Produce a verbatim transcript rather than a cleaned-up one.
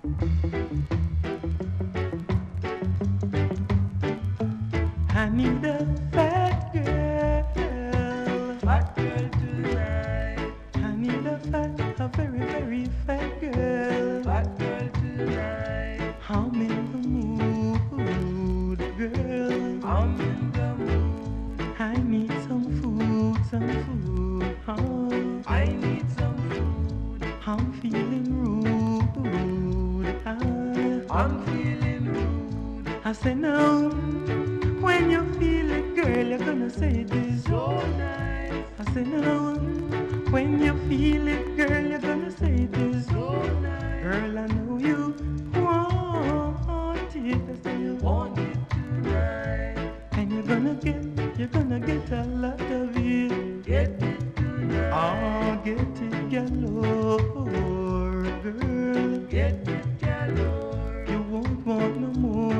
I need a fat girl, fat girl tonight. I need a fat, a very, very fat girl, fat girl tonight. I'm in the mood, girl. I'm in the mood. I need some food, some food. Oh, I need some food. I'm feeling rude. Ah, I'm feeling rude. I say no. When you feel it, girl, you're gonna say it is so nice. I say no. When you feel it, girl, you're gonna say it is so nice. Girl, I know you want it. I say you want it tonight. And you're gonna get, you're gonna get a lot of it. Get it tonight. Oh, get it galore, girl.